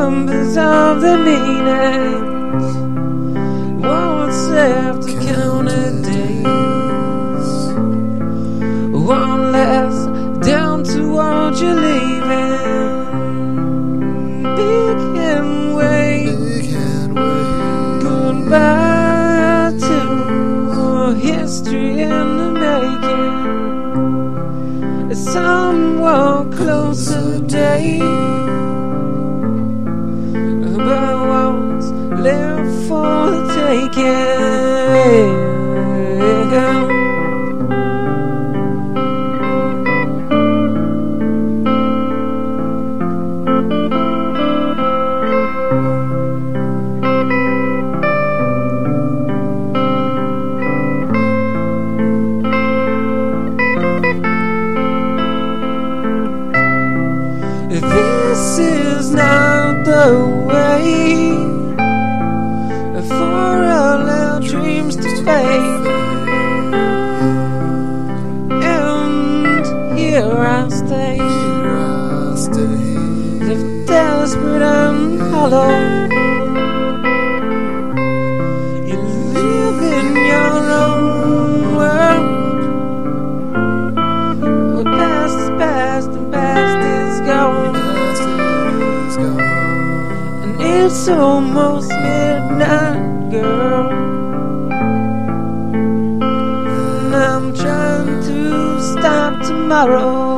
numbers of the meanings. What's left to count the days? One less down towards you leaving. Big hand wave. Goodbye to history in the making. A somewhat closer day, but what's left for the taking? This is not the way for all our dreams to fade. And here I stay, live desperate and hollow. You live in your own world. What past is past and past is gone. It's almost midnight, girl, and I'm trying to stop tomorrow.